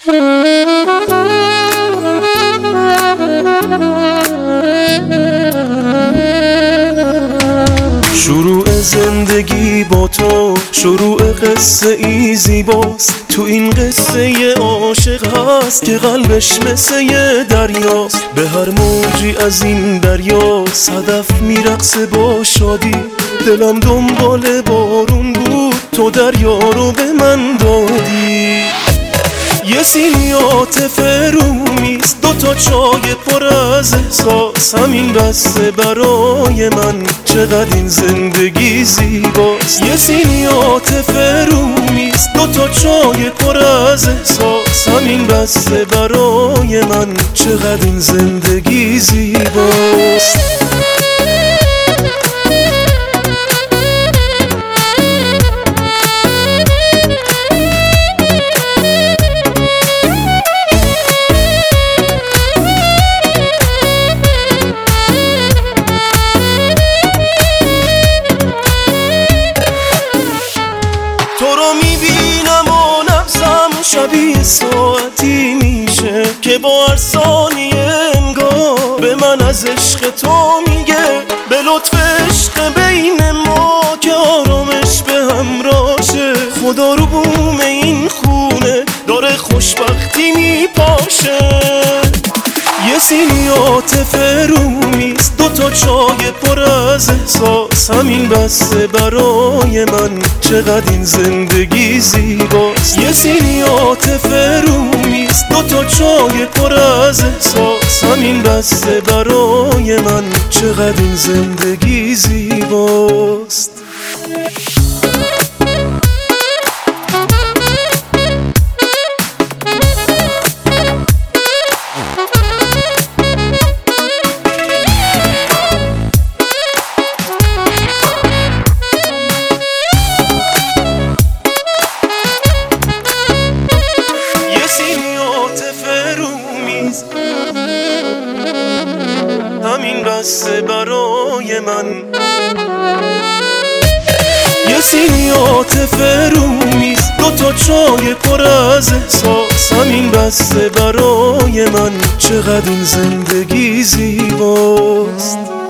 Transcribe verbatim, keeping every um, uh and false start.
شروع زندگی با تو شروع قصه ای زیباست. تو این قصه عاشق هست که قلبش مثل یه دریاست. به هر موجی از این دریا صدف میرقصه با شادی. دلم دنبال بارون بود تو دریا رو به من دادی. یه سینی عاطف رومیز دوتا چای پر از احساس. همین بسته برای من چقدر این زندگی زیباست. یه سینی عاطف رومیز دوتا چای پر از احساس. همین بسته برای من چقدر این زندگی زیباست. شبیه ساعتی میشه که با هر ثانیه انگار به من از عشق تو میگه. به لطف عشق بین ما که آرامش به همراشه. خدا رو بوم این خونه داره خوشبختی میپاشه. یه سینی عاطف رومیز دوتا چای پر از احساس. همین بسته برای من چقدر این زندگی زیباست. یه سینی عاطف رومیز دوتا چای پر از احساس. همین بسته برای من چقدر این زندگی زیباست. همین بسته برای من یه سینی عاطف رومیز دوتا چای پر از احساس. همین بسته برای من چقدر این زندگی زیباست.